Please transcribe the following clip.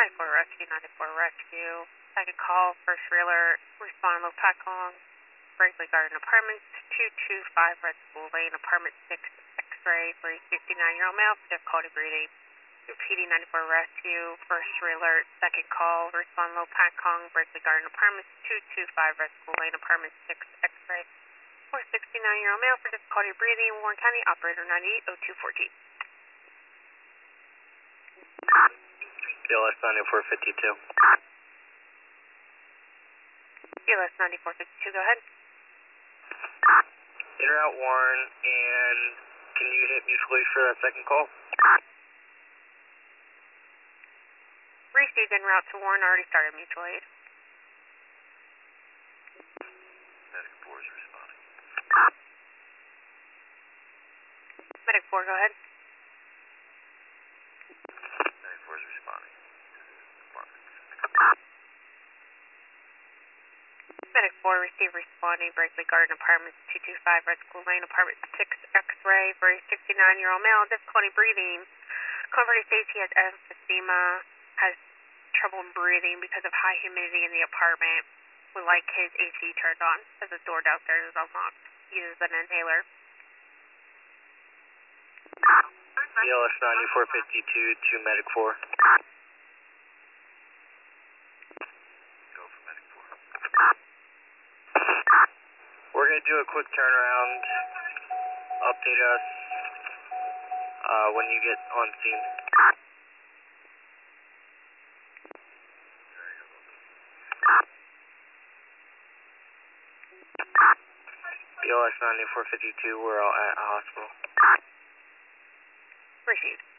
94 rescue, 94 rescue. Second call, first trailer, respond low Pacong, Brinkley Garden Apartments, 225 Red School Lane, Apartment 6, X-ray for a 69-year-old male, difficulty breathing. Repeating 94 rescue, first trailer, second call, respond low Pacong, Brinkley Garden Apartments, 225 Red School Lane, Apartment 6, X-ray for a 69-year-old male for difficulty breathing, Warren County, operator 980214. BLS 9452. BLS 9452, go ahead. In route Warren, and can you hit mutual aid for that second call? Received en route to Warren, already started mutual aid. Medic 4 is responding. Medic 4, go ahead. Medic 4 is responding. Medic 4, receive responding, Brinkley Garden Apartments, 225 Red School Lane, Apartment 6, X-ray for a 69-year-old male, difficulty breathing. Comfort states he has emphysema, has trouble breathing because of high humidity in the apartment. Would like his AC turned on, as the door downstairs is unlocked. Uses an inhaler. BLS 9452 to Medic 4. Go for Medic 4. We're going to do a quick turnaround. Update us when you get on scene. BLS 9452, we're all at a hospital. Received.